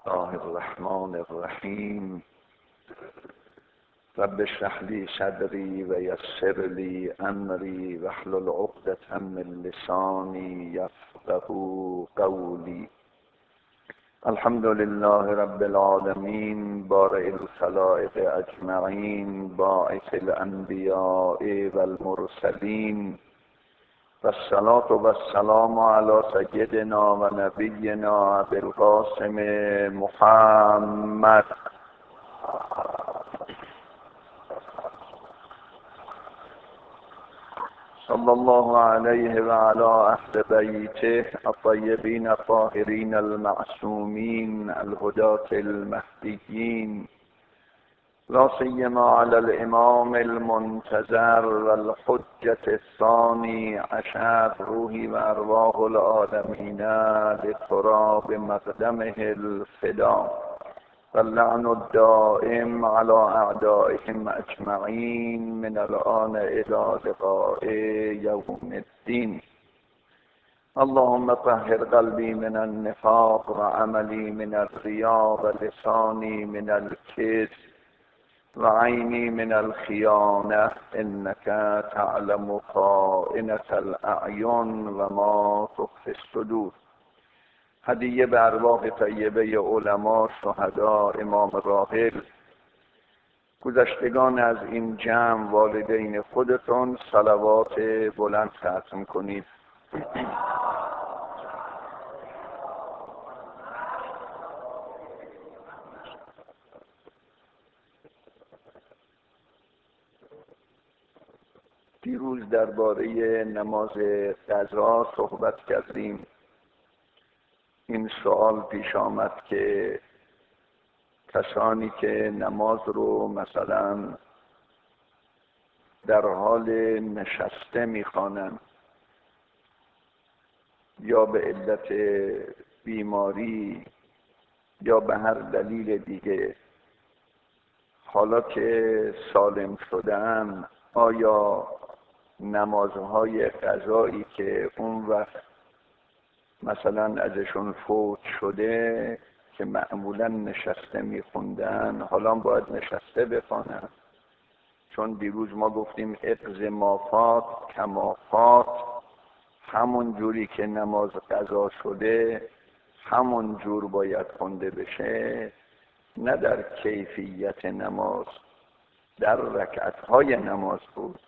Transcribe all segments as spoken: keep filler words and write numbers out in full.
الله الرحمن الرحیم. رب اشرح لی صدری و یسر لی امری واحلل عقدة من لسانی یفقهوا قولی. الحمد لله رب العالمین بارئ الخلائق اجمعین باعث الانبیاء والمرسلین والصلاة والسلام علی سیدنا و نبینا ابی القاسم محمد صلی الله علیه و علی اهل بیته الطیبین الطاهرین المعصومین الهداة المهدیین، لا سیما علی الامام المنتظر والحجة الثانی عشر روحی و ارواح العالمین لتراب مقدمه الفدا واللعن الدائم على اعدائهم اجمعین من الان الى لقاء یوم الدین. اللهم طهر قلبی من النفاق و عملی من الریا و لسانی من الكذب و عینی من الخیانه انک تعلم خائنة الاعین و ما تخفی الصدور. هدیه به ارواح طیبه علما، شهدا، امام راحل، گذشتگان از این جمع، والدین خودتون صلوات بلند ختم کنید. دیروز درباره نماز قضا صحبت کردیم. این سوال پیش آمد که کسانی که نماز رو مثلا در حال نشسته میخوانند یا به علت بیماری یا به هر دلیل دیگه، حالا که سالم شدن، آیا نمازهای قضایی که اون وقت مثلا ازشون فوت شده که معمولا نشسته میخوندن، حالا باید نشسته بخوانن؟ چون دیروز ما گفتیم اقض ما فات کما فات، همون جوری که نماز قضا شده همون جور باید خونده بشه، نه در کیفیت نماز، در رکعتهای نماز بود،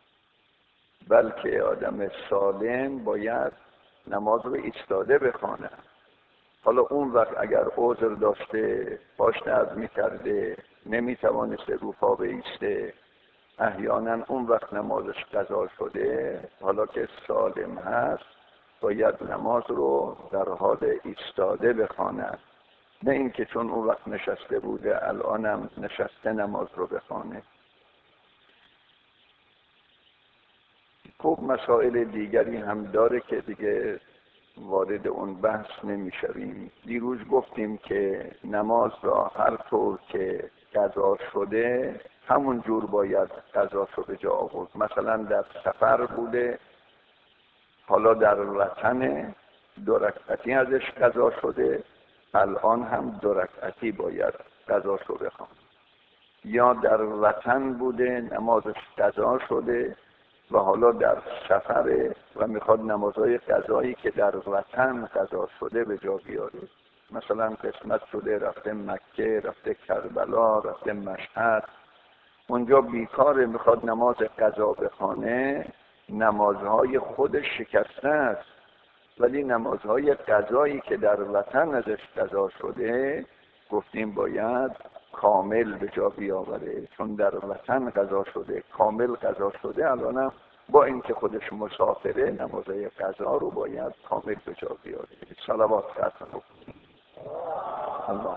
بلکه آدم سالم باید نماز رو ایستاده بخوانه. حالا اون وقت اگر عذر داشته، پاش درد میکرده، نمیتوانسته رو پا بایسته، احیانا اون وقت نمازش قضا شده، حالا که سالم هست باید نماز رو در حال ایستاده بخواند، نه اینکه چون اون وقت نشسته بوده الانم نشسته نماز رو بخوانه. خب مسائل دیگری هم داره که دیگه وارد اون بحث نمیشویم. دیروز گفتیم که نماز را هر طور که قضا شده همون جور باید قضا رو به جا آورد. مثلا در سفر بوده، حالا در وطن دو رکعتی ازش قضا شده، الان هم دو رکعتی باید قضا رو بخوان. یا در وطن بوده نمازش قضا شده و حالا در سفره و میخواد نمازهای قضایی که در وطن قضا شده به جا بیاره. مثلا قسمت شده رفته مکه، رفته کربلا، رفته مشهد، اونجا بیکاره، میخواد نماز قضا بخوانه، نمازهای خودش شکسته است، ولی نمازهای قضایی که در وطن ازش قضا شده گفتیم باید کامل به جا بیاوره، چون در وطن قضا شده، کامل قضا شده. الانم با اینکه خودش مسافره نمازهای قضا رو باید کامل به جا بیاره. صلوات ختم کنید. الله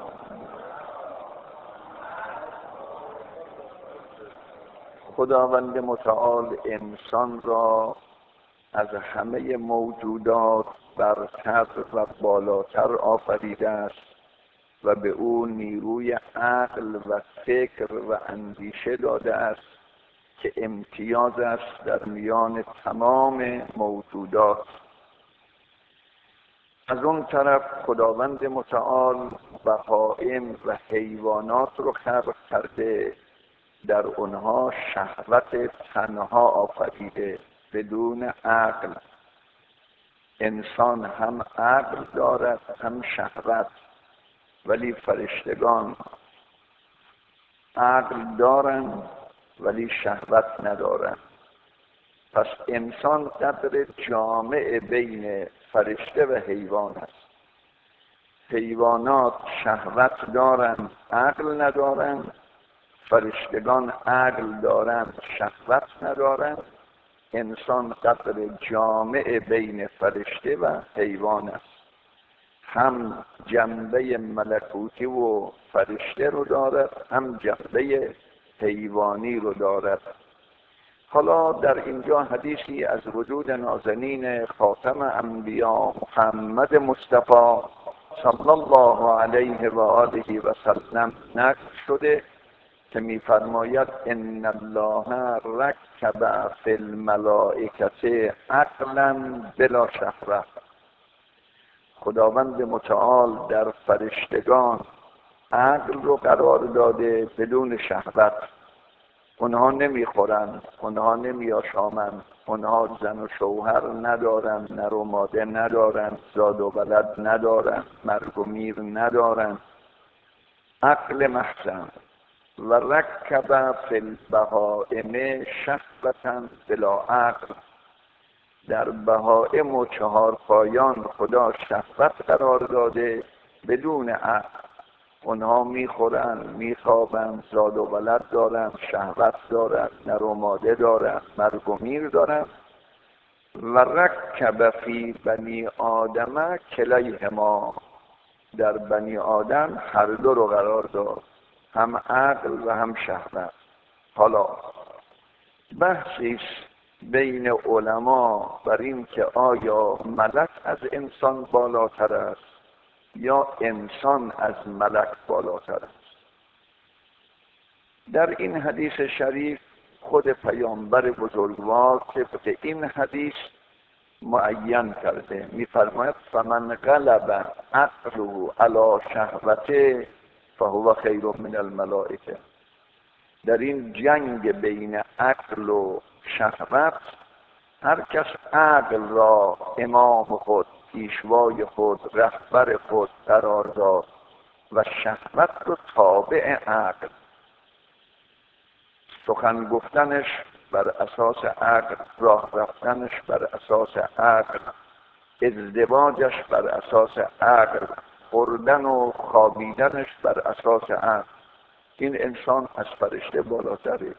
خداوند متعال انسان را از همه موجودات برتر و بالاتر آفریده است و به او نیروی عقل و فکر و اندیشه داده است که امتیاز است در میان تمام موجودات. از اون طرف خداوند متعال بهائم و حیوانات رو خلق کرده، در اونها شهوت تنها آفریده بدون عقل. انسان هم عقل دارد هم شهوت، ولی فرشتگان عقل دارند ولی شهوت ندارند. پس انسان قدر جامع بین فرشته و حیوان است. حیوانات شهوت دارند عقل ندارند، فرشتگان عقل دارند شهوت ندارند. انسان قدر جامع بین فرشته و حیوان است، هم جنبه ملکوتی و فرشته رو دارد هم جنبه حیوانی رو دارد. حالا در اینجا حدیثی از وجود نازنین خاتم انبیا محمد مصطفی صلی الله علیه و آله و سلم نقل شده که می‌فرماید ان الله رکب فی الملائکه عقلا بلا شهوة. خداوند متعال در فرشتگان عقل رو قرار داده بدون شهوت. اونها نمیخورن، اونها نمیآشامن، اونها زن و شوهر ندارن، نر و ماده ندارن، زاد و ولد ندارن، مرگ و میر ندارن، عقل محض. و رکب فی البهائم شهوة بلا عقل. در بهائم و چهار پایان خدا شهوت قرار داده بدون عقل. اونها میخورن، میخوابن، زاد و ولد دارن، شهوت دارن، نر و ماده دارن، مرگ و میر دارن. و رکب فی بنی آدم کلیهما. در بنی آدم هر دو رو قرار داد، هم عقل و هم شهوت. حالا بحثی است بین علما بر این که آیا ملک از انسان بالاتر است یا انسان از ملک بالاتر است. در این حدیث شریف خود پیامبر بزرگوار طبق این حدیث معین کرده، می‌فرماید فمن غلب عقله علی شهوته فهو خیر من الملائکه. در این جنگ بین عقل و شهوت هر کس عقل را امام خود، پیشوای خود، رهبر خود قرار داد و شهوت رو تابع عقل، سخن گفتنش بر اساس عقل، راه رفتنش بر اساس عقل، ازدواجش بر اساس عقل، خوردن و خوابیدنش بر اساس عقل، این انسان از فرشته بالاتره.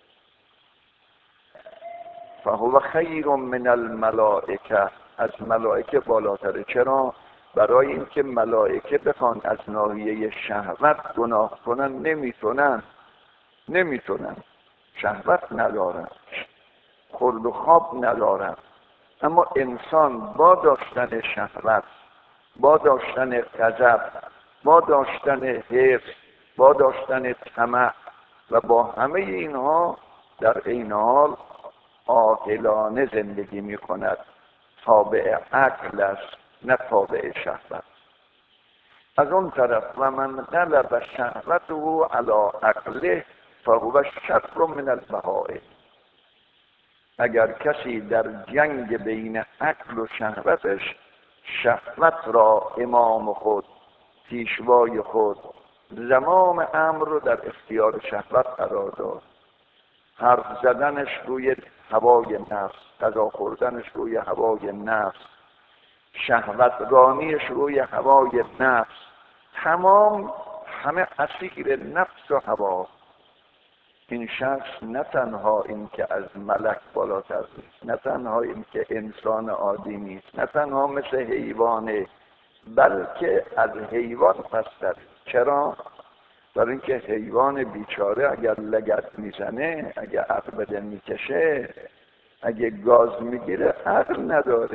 فهو خیر من الملائکه. از ملائکه بالاتره. چرا؟ برای اینکه ملائکه بخوان از ناحیه شهوت گناه کنن نمیتونن نمیتونن شهوت ندارن، خورد و خواب ندارن. اما انسان با داشتن شهوت، با داشتن غضب، با داشتن حرص، با داشتن طمع و با همه اینها در عین حال عاقلانه زندگی می کند. تابع عقل است نه تابع شهوت. از اون طرف و من غلب شهوته علی عقله فهو شر من البهائم. اگر کسی در جنگ بین عقل و شهوتش شهوت را امام خود، پیشوای خود، زمام امر رو در اختیار شهوت قرار داد، حرف زدنش روی هوای نفس، غذا خوردنش روی هوای نفس، شهوت رانیش روی هوای نفس، تمام همه اسیر نفس و هوا. این شخص نه تنها این که از ملک بالاتر نیست، نه تنها این که انسان عادی نیست، نه تنها مثل حیوانه، بلکه از حیوان پستر. چرا؟ برای اینکه حیوان بیچاره اگر لگد میزنه، اگر عقبده میکشه، اگه گاز میگیره، عقل نداره.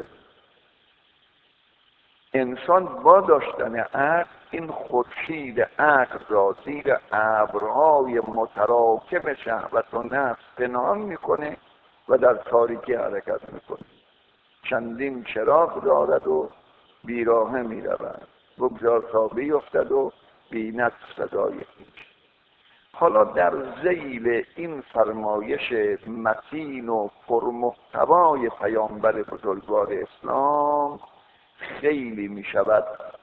انسان با داشتن عقل این خورشید عقل را زیر ابرهای متراکم شهوت و نفس پنهان میکنه و در تاریکی حرکت میکنه. چندین چراغ دارد و بیراهه می رود، بگذار تا بیفتد و بیند صدای هیچ. حالا در ذیل این فرمایش متین و پرمحتوای پیامبر بزرگوار اسلام خیلی می شود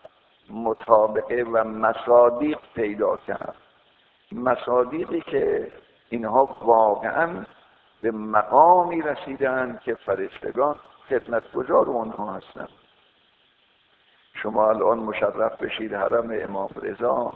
مطابقه و مصادیق پیدا کرد، مصادیقی که اینها واقعا به مقامی رسیدن که فرشتگان خدمتگزار اونها هستند. شما الان مشرف بشید حرم امام رضا،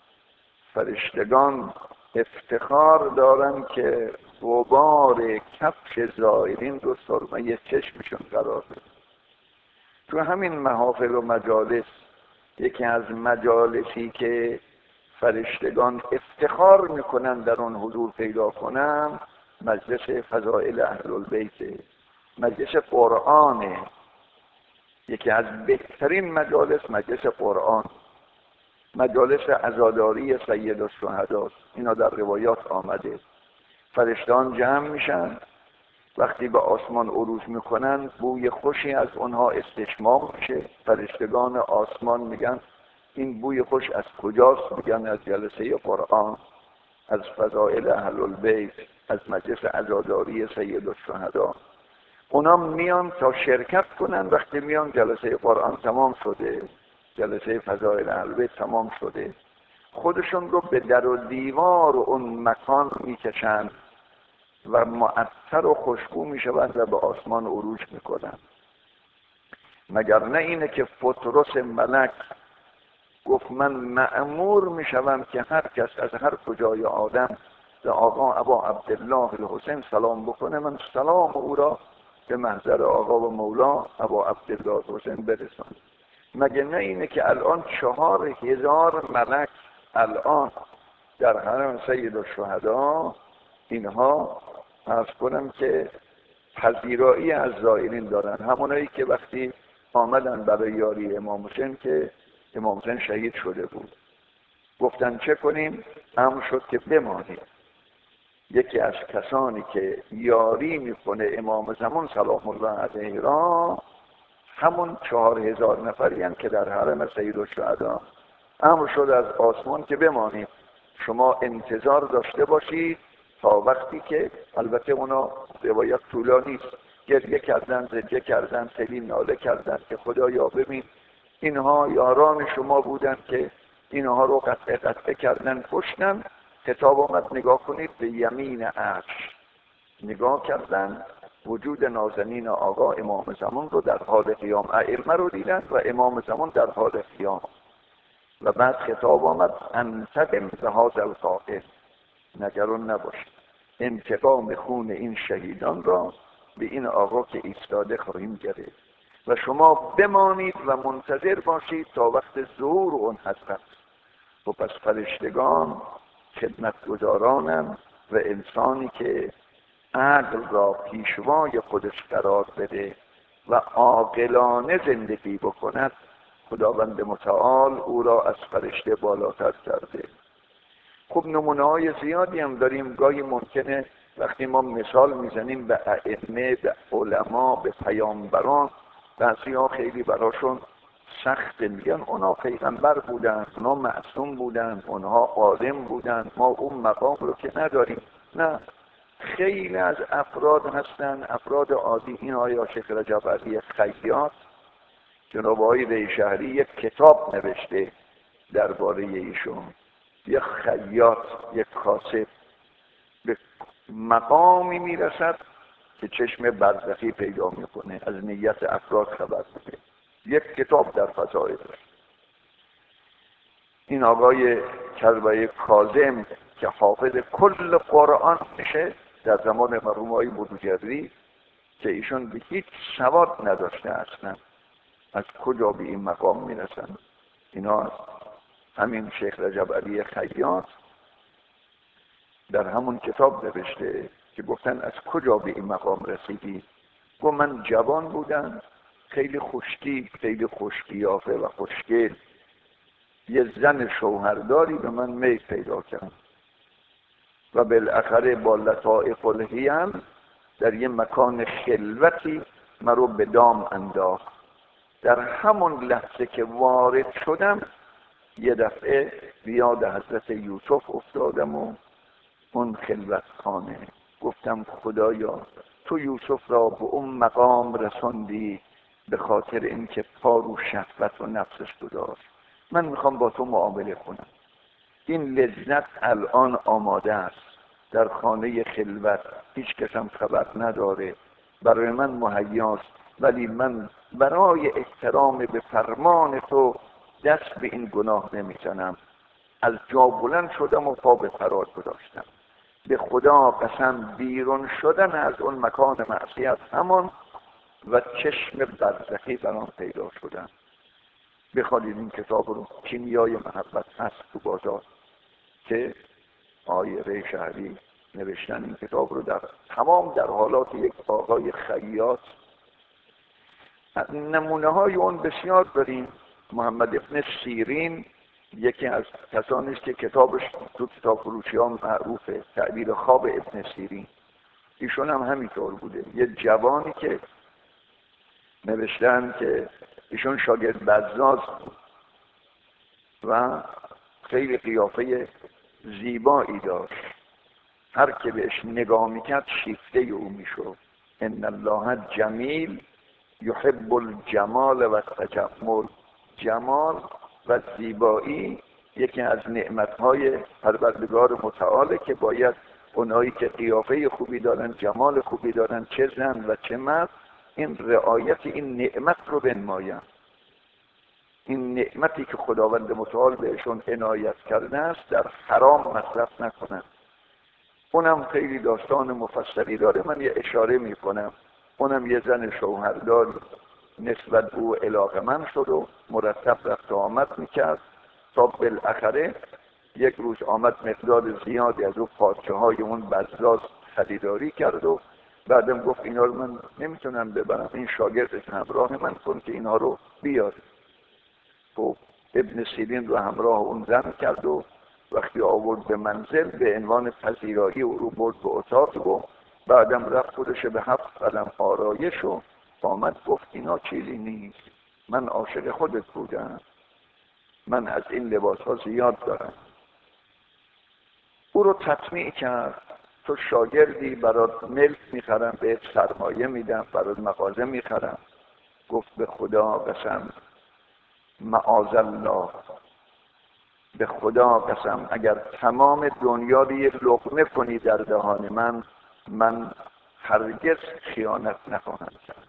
فرشتگان افتخار دارن که غبار کفش زائرین رو سرمه چشمشون قرار بده. تو همین محافل و مجالس، یکی از مجالسی که فرشتگان افتخار میکنن در اون حضور پیدا کنن، مجلس فضائل اهل البیت، مجلس قرآنه. یکی از بهترین مجالس مجلس قرآن، مجالس عزاداری سید الشهدا. اینا در روایات آمده. فرشتگان جمع میشن، وقتی به آسمان عروج میکنن بوی خوشی از اونها استشمام میشه. فرشتگان آسمان میگن این بوی خوش از کجاست؟ میگن از جلسه قرآن، از فضائل اهل البیت، از مجلس عزاداری سید الشهدا. اونا میان تا شرکت کنن. وقتی میان جلسه قرآن تمام شده، جلسه فضائل اهل البیت تمام شده، خودشون رو به در و دیوار اون مکان میکشن و معطر و خوشبو میشوند و به آسمان عروج میکنن. مگر نه اینه که پطرس ملک گفت من مأمور میشوم که هر کس از هر کجای آدم به آقا ابا عبدالله الحسین سلام بکنه، من سلام او را به محضر آقا و مولا ابا عبدالله الحسین برسان. مگر نه اینه که الان چهار هزار ملک الان در حرم سید الشهدا، اینها عرض کنم که پذیرایی از زائرین دارن. همونایی که وقتی آمدن برای یاری امام حسین که امام حسین شهید شده بود، گفتن چه کنیم؟ امر شد که بمانیم. یکی از کسانی که یاری میکنه امام زمان سلام الله علیه را همون چهار هزار نفری هم که در حرم سید الشهدا. امر شد از آسمان که بمانیم، شما انتظار داشته باشید تا وقتی که، البته اونا روایت طولانی است، گریه کردن، زجه کردن، خیلی ناله کردن که خدایا ببین اینها یاران شما بودن که اینها رو قطع قطع کردن، کشتن. کتاب آمد نگاه کنید به یمین عرش نگاه کردن، وجود نازنین آقا امام زمان رو در حال قیام، ائمه رو دیدن و امام زمان در حال قیام. و بعد خطاب آمد انتقم به هذا القاتل، نگران نباشید، انتقام خون این شهیدان را به این آقا که ایستاده خواهیم گرفت و شما بمانید و منتظر باشید تا وقت ظهور اون حضرت. و پس فرشتگان خدمتگزارانم و انسانی که عقل را پیشوای خودش قرار بده و عاقلانه زندگی بکند، خداوند متعال او را از فرشته بالاتر کرده. خب نمونه های زیادی هم داریم. گاهی ممکنه وقتی ما مثال میزنیم به ائمه، به علما، به پیامبران، بعضی ها خیلی براشون سخت میگن اونا پیغمبر بودن، اونا معصوم بودن، اونها عالم بودن، ما اون مقام رو که نداریم. نه، خیلی از افراد هستن، افراد عادی. این آیا شیخ رجب علی خیاط، جناب آقای ریشهری یک کتاب نوشته درباره ایشون. یک خیاط، یک کاسب به مقامی میرسد که چشم برزخی پیدا میکنه، از نیت افراد خبر میده. یک کتاب در فضائل. این آقای کربای کاظم که حافظ کل قرآن میشه در زمان مرحوم آقای بروجردی، که ایشون به هیچ سواد نداشته اصلا، از کجا به این مقام میرسن؟ اینا همین شیخ رجب علی خیاط در همون کتاب نوشته که گفتن از کجا به این مقام رسیدی؟ گفت من جوان بودم، خیلی خوشتی، خیلی خوشقیافه و خوشگل، یه زن شوهرداری به من میل پیدا کرد و بالاخره با لطائف الحیل در یه مکان خلوتی مرا به دام انداخت در همون لحظه که وارد شدم یه دفعه بیاد حضرت یوسف افتادم و اون خلوتخانه. گفتم خدایا تو یوسف را به اون مقام رساندی به خاطر اینکه پا رو شهوت و نفسش گذاشت. من میخوام با تو معامله کنم. این لذت الان آماده است در خانه خلوت، هیچ کس هم خبر نداره، برای من مهیاست، ولی من برای احترام به فرمان تو دست به این گناه نمیزنم. از جا بلند شدم و پا به فرار گذاشتم. به خدا قسم بیرون شدن از اون مکان معصیت همان و چشم برزخی برام پیدا شدن. بخوانید این کتاب رو، کیمیای محبت هست تو بازار که آقای ری شهری نوشتن این کتاب رو در تمام در حالات یک آقای خیاط. نمونه های اون بسیار داریم. محمد ابن سیرین یکی از کسانی است که کتابش تو کتاب فروشی ها معروفه، تعبیر خواب ابن سیرین. ایشون هم همینطور بوده. یه جوانی که نوشتن که ایشون شاگرد بزاز بود و خیلی قیافه زیبایی داشت. هر که بهش نگاه میکرد شیفته او میشد. ان الله جمیل یحب الجمال و التجمل. جمال و زیبایی یکی از نعمتهای پروردگار متعاله که باید اونایی که قیافه خوبی دارن، جمال خوبی دارن، چه زن و چه مرد، این رعایت این نعمت رو بنماین. این نعمتی که خداوند متعال بهشون عنایت کرده است در حرام مصرف نکنن. اونم خیلی داستان مفصلی داره، من یه اشاره میکنم. اونم یه زن شوهردار نسبت به او علاقه‌مند شد و مرتب رفت و آمد میکرد تا بالاخره یک روز آمد مقدار زیادی از او پارچه های اون بزاز خریداری کرد و بعدم گفت اینا رو من نمیتونم ببرم، این شاگردت همراه من کن که اینا رو بیار. خب ابن سیرین رو همراه اون زن کرد و وقتی آورد به منزل به عنوان پذیرایی او رو برد به اتاق و بعدم رفت خودش به هفت قدم آرایش و آمد گفت اینا چیزی نیست، من عاشق خودت بودم، من از این لباس ها زیاد دارم. او رو تطمیع کرد. تو شاگردی، برات ملک میخرم، بهت سرمایه میدم، برات مغازه میخرم. گفت به خدا قسم، معاذ الله، به خدا قسم اگر تمام دنیا رو یک لقمه کنی در دهان من، من هرگز خیانت نخواهم کرد.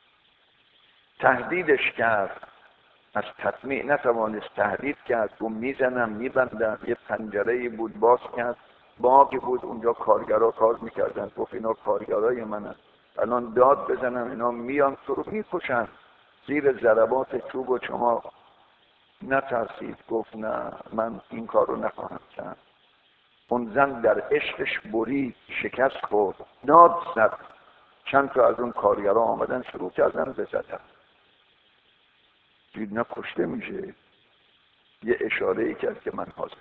تهدیدش کرد، از تطمیع نتوانست، تهدید کرد، گفت میزنم میبندم. یه پنجره‌ای بود باز کرد، باقی بود اونجا کارگرها کار میکردن. گفت اینا کارگرای منن، الان داد بزنم اینا میان تو رو میکشن زیر ضربات چوب و شما نترسید. گفت نه، من این کار رو نخواهم کرد. اون زن در عشقش برید، شکست خورد، داد زد. چند تا از اون کارگرها آمدن شروع کردن بزدن. دید نه کشته میشه. یه اشاره ای کرد که من حاضر.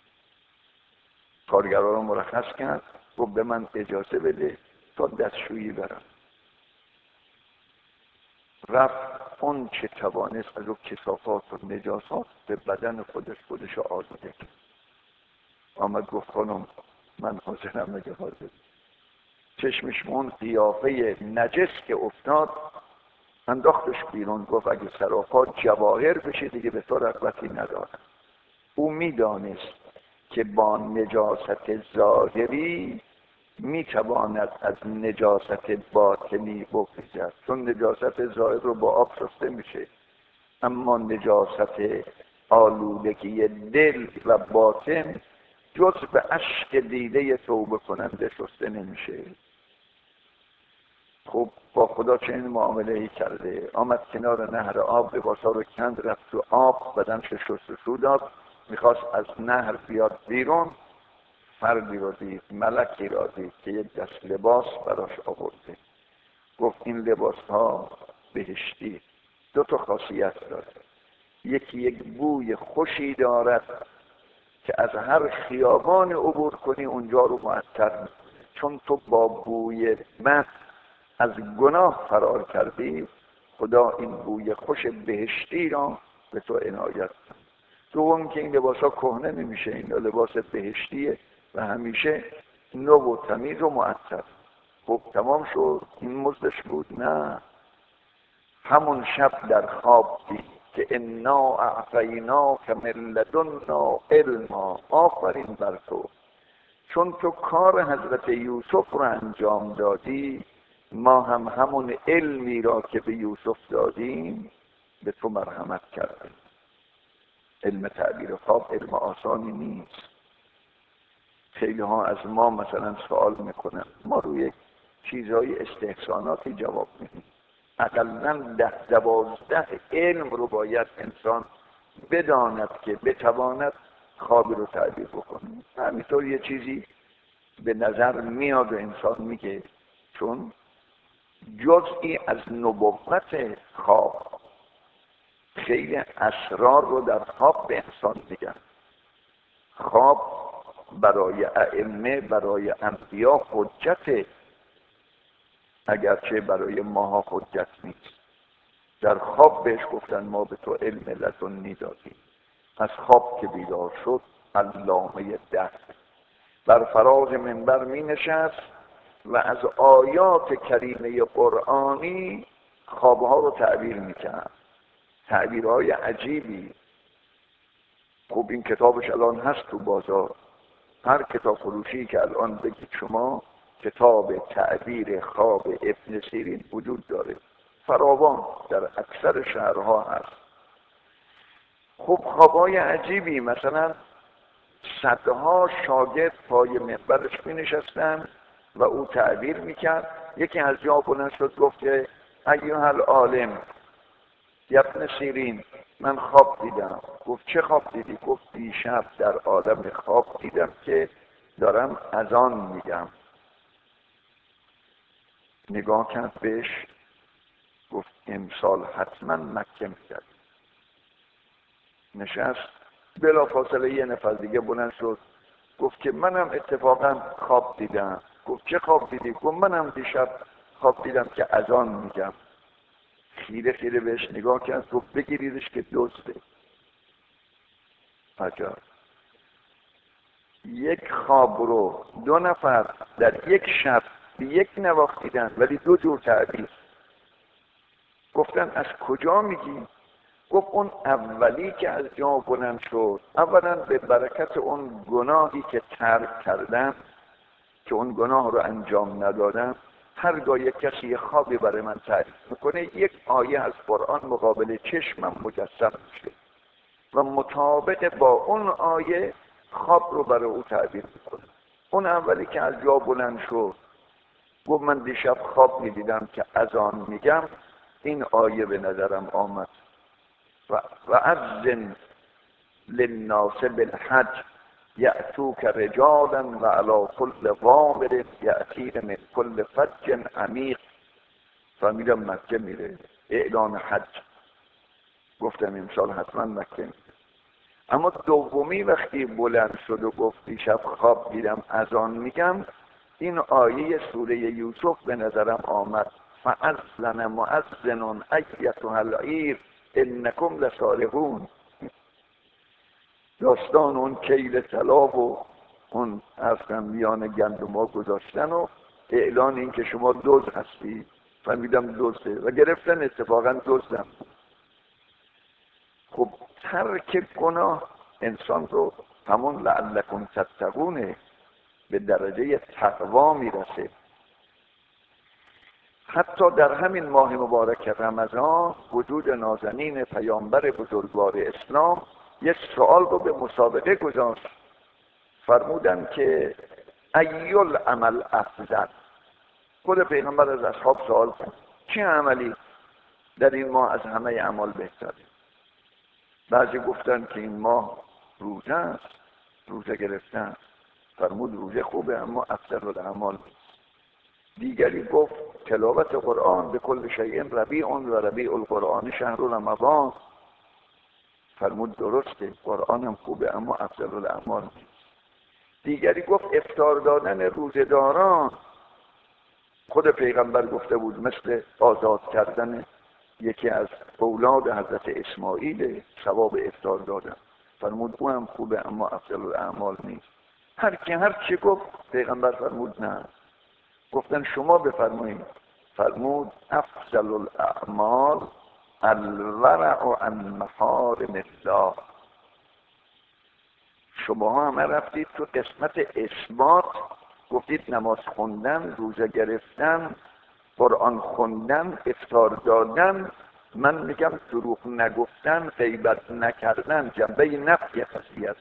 کارگرها رو مرخص کرد، گفت به من اجازه بده تا دستشویی برم. رفت اون چه توانست از اون کثافات و نجاسات به بدن خودش خودش آزاده کرد. آمد گفت خانم من حاضرم اگه حاضر. چشمش اون قیافه نجس که افتاد انداختش بیرون. گفت اگه سراپا جواهر بشه دیگه به تو رغبتی ندارم. او میدانست که با نجاست ظاهری میتواند از نجاست باطنی بگذرد، چون نجاست ظاهر رو با آب شسته میشه، اما نجاست آلودگی دل و باطن جز به اشک دیده توبه کننده شسته نمیشه. خب با خدا چنین معامله ای کرده. آمد کنار نهر آب، لباسا رو کند، رفت تو آب، بدنش شست و شو داد، میخواست از نهر بیاد بیرون. فردی رو دید، ملکی را دید که یک دست لباس براش آورده. گفت این لباس ها بهشتی، دو تا خاصیت داره. یکی یک بوی خوشی دارد که از هر خیابان عبور کنی اونجا رو معطر، چون تو با بوی بد از گناه فرار کردی، خدا این بوی خوش بهشتی را به تو عنایت کرد. دوم که این لباس ها کهنه نمیشه، این لباس بهشتیه و همیشه نو و تمیز و معطر. خب تمام شد، این مزدش بود؟ نه، همون شب در خواب دید که انا اعطیناک من لدنا علما، آفرین بر تو، چون تو کار حضرت یوسف رو انجام دادی، ما هم همون علمی را که به یوسف دادیم به تو مرحمت کردیم. علم تعبیر خواب علم آسانی نیست. خیلی ها از ما مثلا سوال میکنن، ما روی چیزهای استحساناتی جواب میدیم. اقلاً ده دوازده علم رو باید انسان بداند که بتواند خوابی رو تعبیر بکنه. همینطور یه چیزی به نظر میاد و انسان میگه، چون جزئی از نبوت خواب، خیلی اسرار رو در خواب به انسان میگن. خواب برای ائمه، برای انبیا حجته، اگرچه برای ماها حجت نیست. در خواب بهش گفتن ما به تو علم لدنی دادیم. از خواب که بیدار شد، علامه ده بر فراز منبر می نشست و از آیات کریمه قرآنی خوابها رو تعبیر می کرد، تعبیرهای عجیبی. خب این کتابش الان هست تو بازار، هر کتاب فروشی که الان بگید شما کتاب تعبیر خواب ابن سیرین وجود داره، فراوان در اکثر شهرها هست. خب خوابهای عجیبی، مثلا صدها شاگرد پای منبرش می نشستن و او تعبیر میکرد. یکی از جا بلند شد گفت که ایها العالم یا ابن سیرین، من خواب دیدم. گفت چه خواب دیدی؟ گفت دیشب در عالم خواب دیدم که دارم اذان میگم. نگاه کرد بهش، گفت امسال حتما مکه میگرد. نشست، بلا فاصله یه نفر دیگه بلند شد گفت که منم اتفاقا خواب دیدم. گفت چه خواب دیدی؟ گفت منم دیشب خواب دیدم که اذان میگم. خیره خیره بهش نگاه کرد، گفت بگیریدش که دزده. عجب، یک خواب رو دو نفر در یک شب به یک نواخت دیدن ولی دو جور تعبیر. گفتن از کجا میگی؟ گفت اون اولی که از جا بلند شد، اولا به برکت اون گناهی که ترک کردم، که اون گناه رو انجام ندادم، هرگاه یک کسی یه خوابی برای من تعریف میکنه، یک آیه از قرآن مقابل چشمم مجسم میشه و مطابق با اون آیه خواب رو برای او تعبیر میکنه. اون اولی که از جا بلند شد گفت من دیشب خواب میدیدم که اذان میگم، این آیه به نظرم آمد و و اذن للناس بالحج یأتوک رجالا و علی كل ضامر یأتین من كل فج عمیق. فهمیدم مکه میره، اعلان حج. گفتم امسال حتما مکه میره. اما دومی وقتی بلند شد و گفت دیشب خواب دیدم اذان میگم، این آیه سوره یوسف به نظرم آمد، فأذن مؤذن ایتها العیر انکم لسارقون. داستان اون کیل طلا و اون اصلا میان گندما گذاشتن و اعلان این که شما دزد هستی. فهمیدم دزده و گرفتن، اتفاقا دزدم. خب ترک گناه انسان رو همون لعلکم تتقونه به درجه تقوا میرسه. حتی در همین ماه مبارک رمضان وجود نازنین پیامبر بزرگوار اسلام یک سوال رو به مسابقه گذاشت. فرمودن که ایل عمل افضل. خود پیغمبر از اصحاب سوال کرد چه عملی در این ماه از همه اعمال بهتره؟ بعضی گفتن که این ماه روزه است، روزه گرفتن. فرمود روزه خوبه اما افضل الاعمال. دیگری گفت تلاوت قرآن، به کل شیء ربیع و ربیع القرآن شهر رمضان. فرمود درسته، قرآن هم خوبه اما افضل الاعمال. دیگری گفت افطار دادن روزه‌داران. خود پیغمبر گفته بود مثل آزاد کردن یکی از اولاد حضرت اسماعیل ثواب افطار دادن، فرمود او هم خوبه اما افضل الاعمال نیست. هر کی هر چی گفت پیغمبر فرمود نه. گفتن شما بفرمایید، فرمود افضل الاعمال الورع عن محارم الله. شما همه رفتید تو قسمت اثبات، گفتید نماز خوندن، روزه گرفتن، قرآن خوندن، افطار دادن. من میگم دروغ نگفتن، غیبت نکردن، جنبه نفی خاصیت.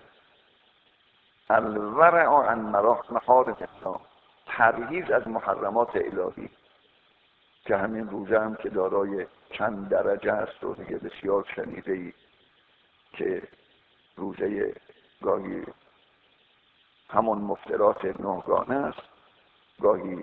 الورع عن محارم الله، پرهیز از محرمات الهی، که همین روزه هم که دارای چند درجه است و دیگه بسیار شنیده ای که روزه گاهی همون مفترات نهگانه است، گاهی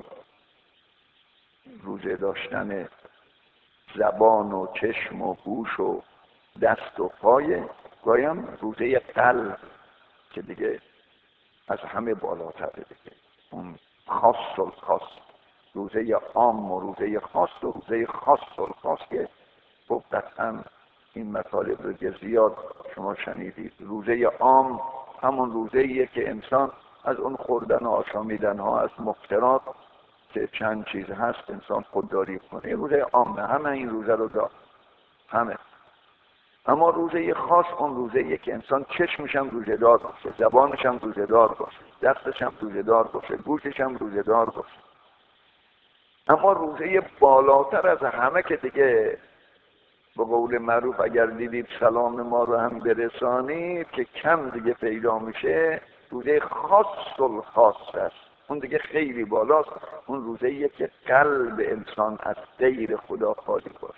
روزه داشتن زبان و چشم و گوش و دست و پای، گاهی هم روزه قلب که دیگه از همه بالاتره دیگه، اون خاص و خاص، روزه عام و روزه خاص و روزه خاص و خاص که خب قطعا این مطالب رو که زیاد شما شنیدید. روزه عام همون روزه ایه که انسان از اون خوردن و آشامیدن ها از مفترات که چند چیز هست انسان خودداری کنه. روزه عام همه این روزه رو دار همه. اما روزه خاص اون روزه ایه که انسان چشمش هم روزه دار باشه، زبانش هم روزه دار باشه، دستش هم روزه دار باشه، گوشش هم روزه دار باشه. اما روزه بالاتر از همه که دیگه به قول معروف اگر دیدید سلام ما رو هم برسانید که کم دیگه پیدا میشه، روزه خاص الخاص است. اون دیگه خیلی بالاست. اون روزه ایه که قلب انسان از غیر خدا خالی باشه،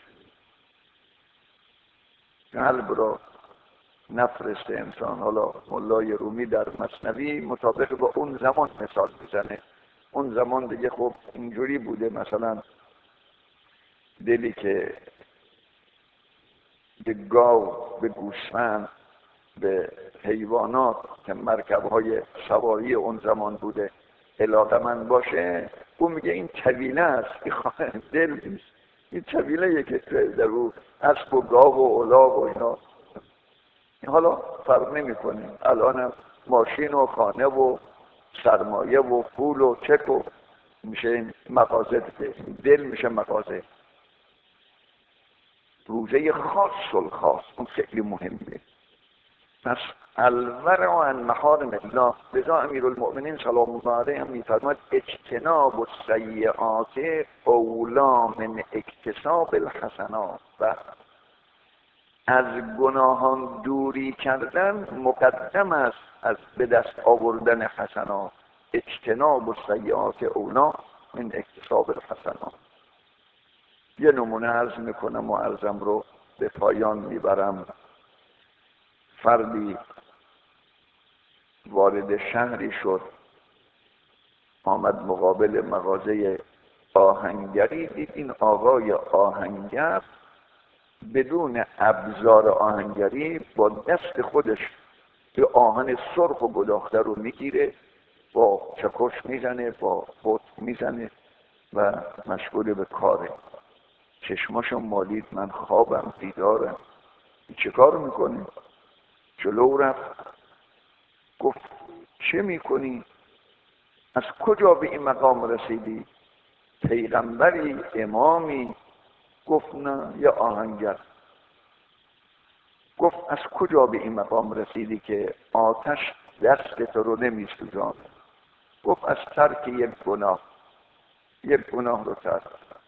قلب رو نفرسته انسان. حالا مولای رومی در مثنوی مطابق با اون زمان مثال میزنه. اون زمان دیگه خب اینجوری بوده، مثلا دلی که به گاو، به گوسفند، به حیوانات که مرکب‌های سواری اون زمان بوده علاقه‌مند باشه، اون میگه این طویله است، این دل نیست، این طویله که در او اسب و گاو و الاغ و اینا. حالا فرق نمی‌کنه، الان هم ماشین و خانه و سرمایه و پول و چک و میشه این مغازه دیگه، دل میشه مغازه. روزه خاص الخاص اون خیلی مهمه. پس الورع عن محارم الله، لذا امیرالمؤمنین سلام الله علیه هم میفرماید اجتناب السیئات اولی من اکتساب الحسنات. و از گناهان دوری کردن مقدم است از به دست آوردن حسنات. اجتناب السیئات اولی من اکتساب الحسنات. یه نمونه عرض میکنم و عرضم رو به پایان میبرم. فردی وارد شهری شد، آمد مقابل مغازه آهنگری، دید این آقای آهنگر بدون ابزار آهنگری با دست خودش به آهن سرخ و گداخته رو میگیره، با چکش میزنه، با خود میزنه و مشغول به کاره. چشماشو مالید، من خوابم، بیدارم، چه کار میکنی؟ جلو رفت، گفت چه میکنی؟ از کجا به این مقام رسیدی؟ پیغمبری؟ امامی؟ گفت نه، یه آهنگر. گفت از کجا به این مقام رسیدی که آتش دست تو رو نمیسوزاند؟ گفت از ترک یک گناه، یک گناه رو ترک.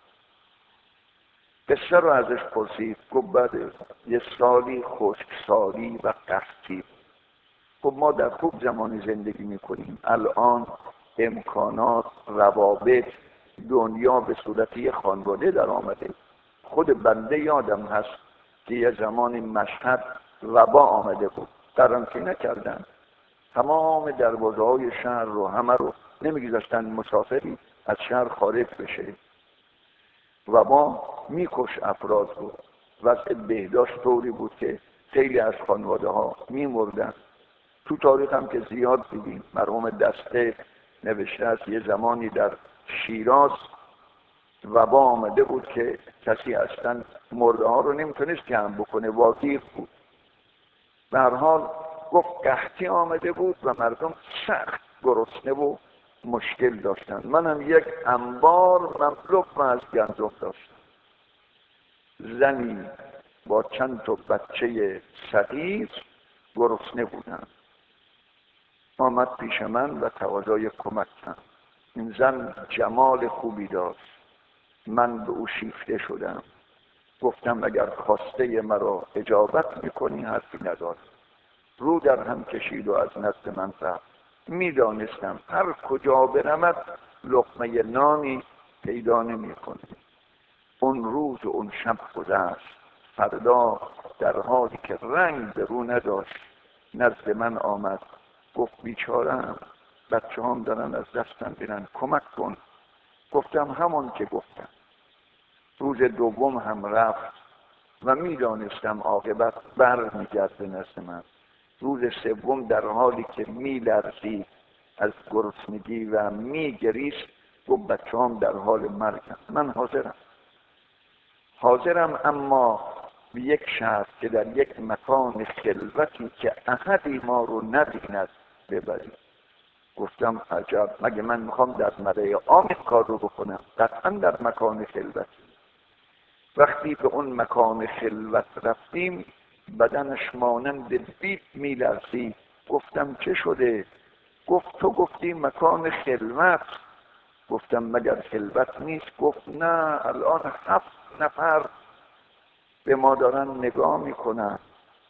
قصه رو ازش پرسید، گفت بعد یه سالی خشکسالی و قحطی. خب ما در خوب زمانی زندگی میکنیم، الان امکانات، روابط، دنیا به صورتی خانواده در آمده. خود بنده یادم هست که یه زمانی مشهد وبا آمده بود، قرنطینه کردن تمام دروازه های شهر رو، همه رو نمیگذاشتن مسافری از شهر خارج بشه. وبا میکش افراد بود. وضع بهداشت طوری بود که خیلی از خانواده ها میمردن. تو تاریخ هم که زیاد دیدیم، مرحوم دسته نوشته است یه زمانی در شیراز وبا آمده بود که کسی اصلا مرده ها رو نمیتونست جمع بکنه، واقعی بود. به هر حال گفت قحطی آمده بود و مردم سخت گرسنه و مشکل داشتن. منم یک انبار مملو از گندم داشتم. زنی با چند تا بچه صغیر گرسنه بودن، آمد پیش من و تقاضای کمک کرد. این زن جمال خوبی داشت، من به او شیفته شدم. گفتم اگر خواسته مرا اجابت میکنی حرفی ندارم. رو در هم کشید و از نزد من رفت. میدانستم هر کجا برمد لقمه نانی پیدا نمیکنه. اون روز و اون شب گذشت. فردا در حالی که رنگ به رو نداشت نزد من آمد. گفت بیچاره‌ام، بچه هم دارن از دستم برن، کمک کن. گفتم همون که گفتم. روز دوم هم رفت و میدانستم عاقبت بر میگرده نزد من. روز سوم در حالی که میلرزید از گرسنگی و میگریست گفت بچه هم در حال مرگم. من حاضرم حاضرم اما به یک شرط که در یک مکان خلوتی که احدی ما رو نبیند ببرید. گفتم عجب، مگه من میخوام در مره عام کار رو بکنم؟ قطعا در مکان خلوتی. وقتی به اون مکان خلوت رفتیم بدنش مانند بید میلرزید. گفتم چه شده؟ گفت تو گفتی مکان خلوت. گفتم مگر خلوت نیست؟ گفت نه، الان هفت نفر به ما دارن نگاه میکنن.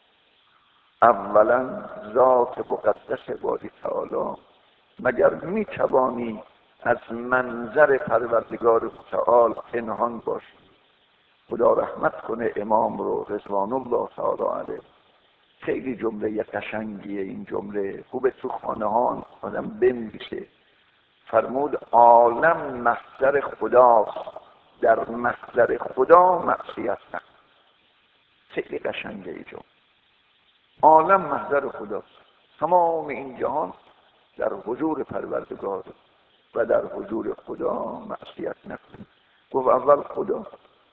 اولا ذات مقدس باری تعالی، مگر میتوانی از منظر پروردگار متعال پنهان باش؟ خدا رحمت کنه امام رو رضوان الله تعالی علیه. خیلی جمله قشنگیه این جمله، خوبه تو خانه ها آدم بنویسه. فرمود عالم محضر خداست، در محضر خدا معصیت نکن. خیلی قشنگه این جمله. عالم محضر خداست، تمام این جهان در حضور پروردگار و در حضور خدا معصیت نکن. گفت اول خدا،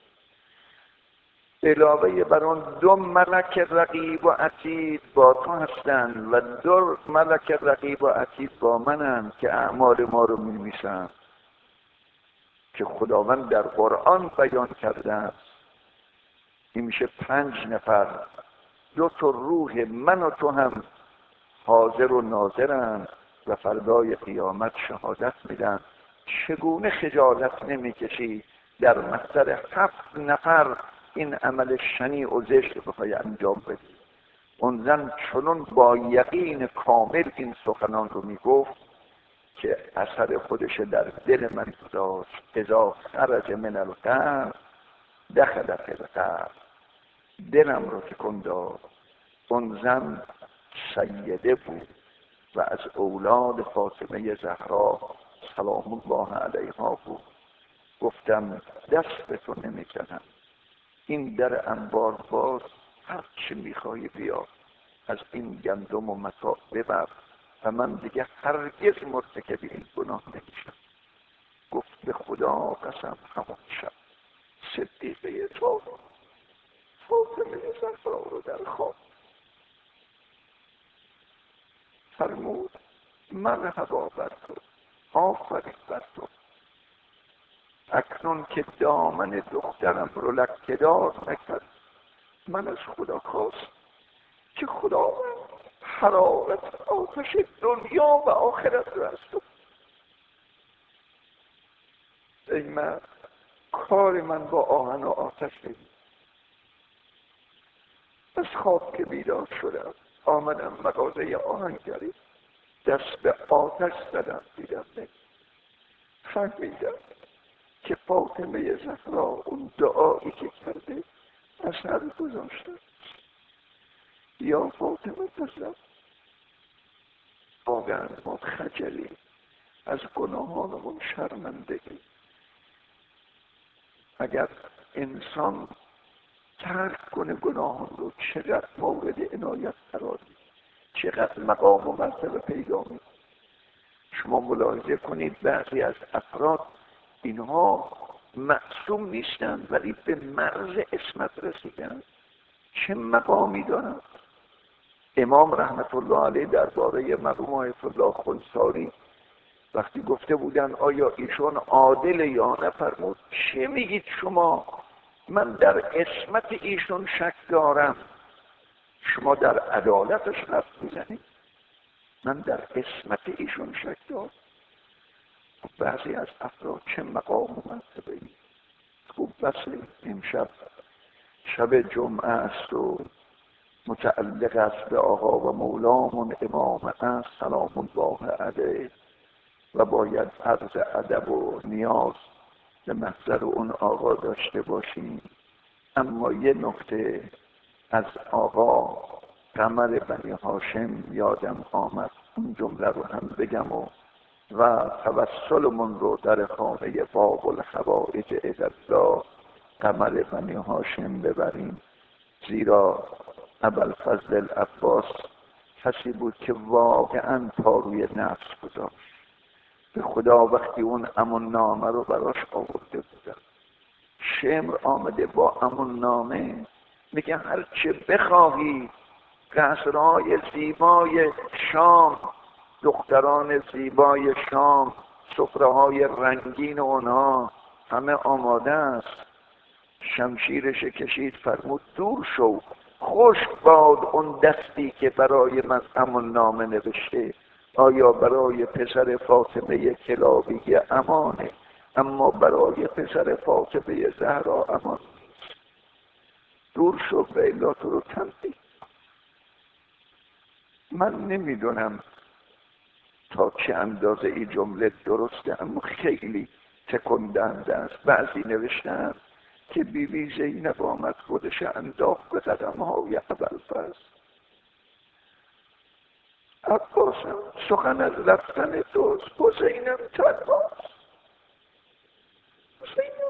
علاوه بر اون دو ملک رقیب و عتید با تو هستند و دو ملک رقیب و عتید با منند که اعمال ما رو می‌نویسند، که خداوند در قرآن بیان کرده است. این میشه پنج نفر. دو تا روح من و تو هم حاضر و ناظرند و فردای قیامت شهادت میدن. چگونه خجالت نمیکشی در محضر هفت نفر این عمل شنیع و زشت بخوای انجام بدی؟ اون زن چنون با یقین کامل این سخنان رو میگفت که اثر خودش در دل من گذاشت. اذا خرج من القلب دخل فی القلب. دلم رو تکون داد. اون زن سیده بود و از اولاد فاطمه زهرا سلام الله علیها بود. گفتم دست به تو نمیکنم، این در انبار باز، هر چی میخوای بیا، از این گندم و متاع ببر و من دیگه هرگز مرتکب این گناه نمیشم. گفت به خدا قسم همون شب صدیقه تو فاطمه زهرا رو در خواب فرمود مرحبا بر تو، آفرین بر تو. اکنون که دامن دخترم رو لکه‌دار نکرد، من از خدا خواست که خداوند حرارت آتش دنیا و آخرت رو از تو. ای من، کار من با آهن و آتش نیست. از خواب که بیدار شدم آمدم مغازه آهنگری، دست به آتش زدم، دیدم نیست. فهمیدم که فاطمه زهرا اون دعایی که کرده اثر گذاشته. یا فاطمه زهرا، واقعا ما خجلی از گناهانمون، شرمندگی. اگر انسان ترک کنه گناهان رو چقدر مورد عنایت قرار میده، چقدر مقام و مرتبه پیدا میده. شما ملاحظه کنید بعضی از افراد اینها معصوم نیستن ولی به مرز عصمت رسیدن. چه مقامی دارن؟ امام رحمت الله علیه درباره مرحوم آیت الله خنثاری وقتی گفته بودن آیا ایشون عادل یا نه، فرمود چه میگید شما؟ من در عصمت ایشون شک دارم، شما در عدالتش حرف میزنید. من در عصمت ایشون شک دارم. بعضی از افراد چه مقام و مرتبه ای. خوب بسه امشب شب جمعه است و متعلق است به آقا و مولامون امام است سلام الله علیه و باید عرض ادب و نیاز به محضر اون آقا داشته باشیم. اما یه نکته از آقا قمر بنی هاشم یادم آمد، اون جمله رو هم بگم و و توسلمون رو در خانه باب الحوائج الله قمر بنی هاشم ببریم، زیرا ابوالفضل العباس کسی بود که واقعا پا روی نفس گذاشت. به خدا وقتی اون امون نامه رو براش آورده بودن، شمر آمده با امون نامه میگه هر چه بخواهی، قصرهای زیبای شام، دختران زیبای شام، سفره‌های رنگین اونها همه آماده است. شمشیرش کشید فرمود دور شو، خشک باد اون دستی که برای من امون نامه نوشته. آیا برای پسر فاطمه کلابی امانه، اما برای پسر فاطمه زهرا امان نیست. دور شو بیلا تو رو تنبیه. من نمیدونم تا چه اندازه این جمله درسته، اما خیلی تکندنده است. بعضی نوشتن که بی بی زینب آمد خودش انداخت به قدم‌های ابوالفضل. عباسم سخن از رفتن دوست، حسینم تنهاست. حسینم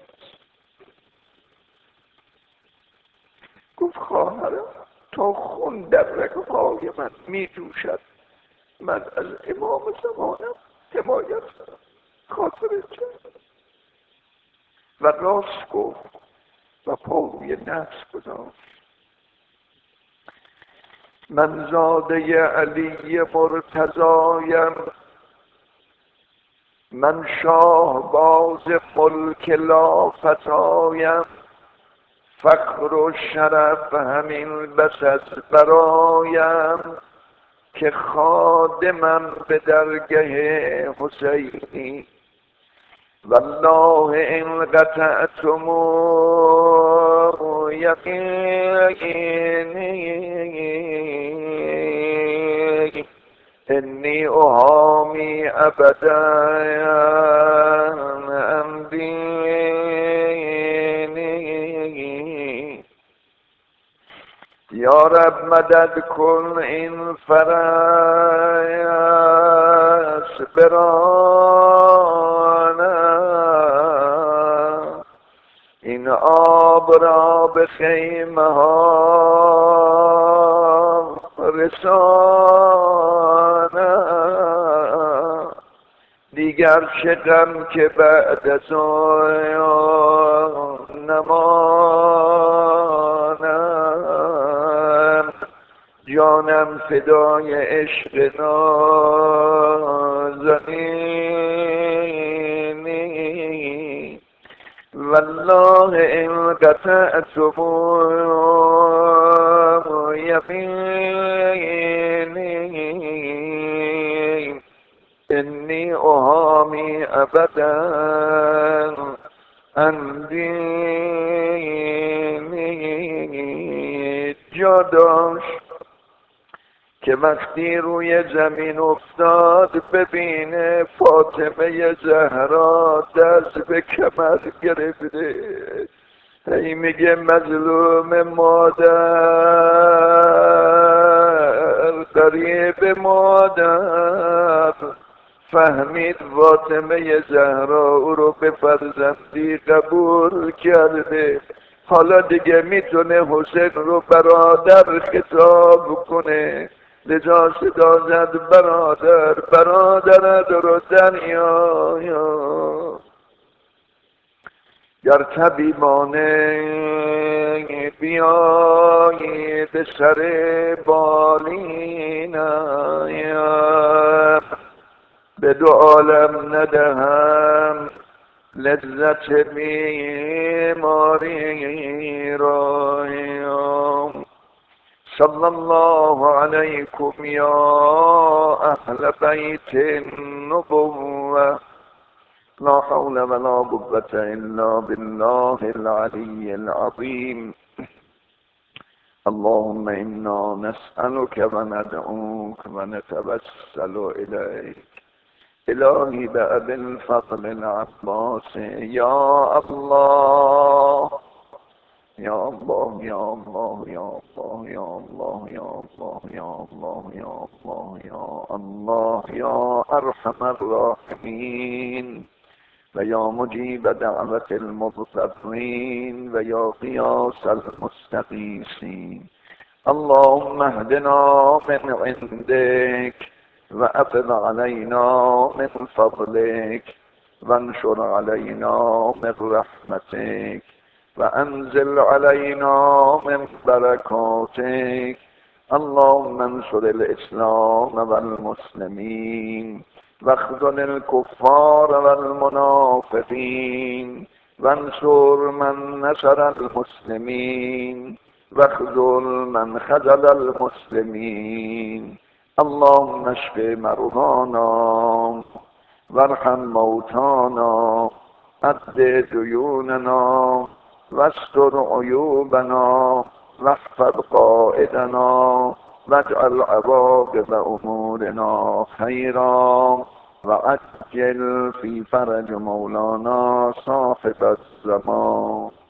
گفت خواهرم تا خون در رگ‌های من می جوشد، من از امام زمانم حمایت کنم. خاطر جان و راست گفت و پاوی نفس گذاشت. من زاده علی مرتضایم، من شاه باز ملک لا فتایم، فخر و شرف همین بس از برایم، که خادمم به درگه حسینی. والله ان قطعتم یقینی انی احامی ابدا عن دینی. یا رب مدد کن این فرس برانم، این آب را به خیمه ها رسانم. دیگر چه غم که بعد از آن نمانم، جانم فدای عشق نازنینی. والله ان قطعتم یقینی انی احامی ابدا عن دینی. جا داشت که وقتی روی زمین افتاد ببینه فاطمه زهرا دست به کمر گرفته، هی میگه مظلوم مادر، غریب مادر. فهمید فاطمه زهرا او رو به فرزندی قبول کرده، حالا دیگه میتونه حسین رو برادر خطاب کنه. لذا صدا زد برادر، برادر رو دریا. گر طبیبانه بیایی به سر بالینم، به دو عالم ندهم لذت بیماری را. صلی الله علیکم یا اهل بیت النبوة، لا حول ولا قوة الا بالله العلی العظیم. اللهم انا نسألك وندعوك ونتوسل إليك الهی بأبي الفضل العباس. یا الله یا الله یا الله یا الله یا الله یا الله یا الله یا الله یا الله یا ارحم الراحمین و یا مجیب دعوت المضطرین و یا غیاث المستغیثین. اللهم اهدنا من عندك وأفض علينا من فضلك وانشر علينا من رحمتك وأنزل علينا من بركاتك. اللهم انصر الإسلام والمسلمين واخذل الكفار والمنافقين وانصر من نصر المسلمين واخذل من خذل المسلمين. اللهم اشف مرضانا وارحم موتانا أد ديوننا واستر عيوبنا واحفظ قائدنا واجعل عواقب أمورنا خيرا وعجل في فرج مولانا صاحب الزمان.